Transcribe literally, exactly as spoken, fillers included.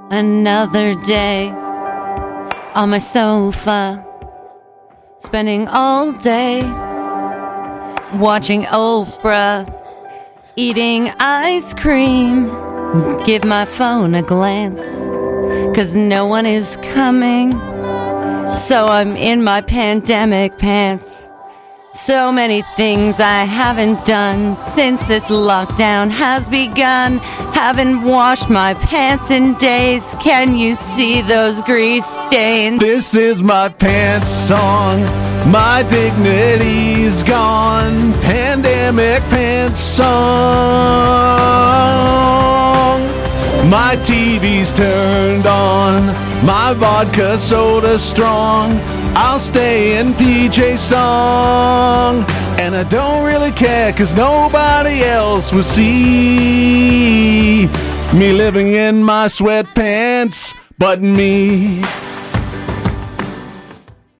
Another day on my sofa, spending all day watching Oprah, eating ice cream. Give my phone a glance, 'cause no one is coming, so I'm in my pandemic pants. So many things I haven't done since this lockdown has begun. Haven't washed my pants in days. Can you see those grease stains? This is my pants song. My dignity's gone. Pandemic pants song. My T V's turned on. My vodka soda strong. I'll stay in P J song. And I don't really care, 'cause nobody else will see me living in my sweatpants but me.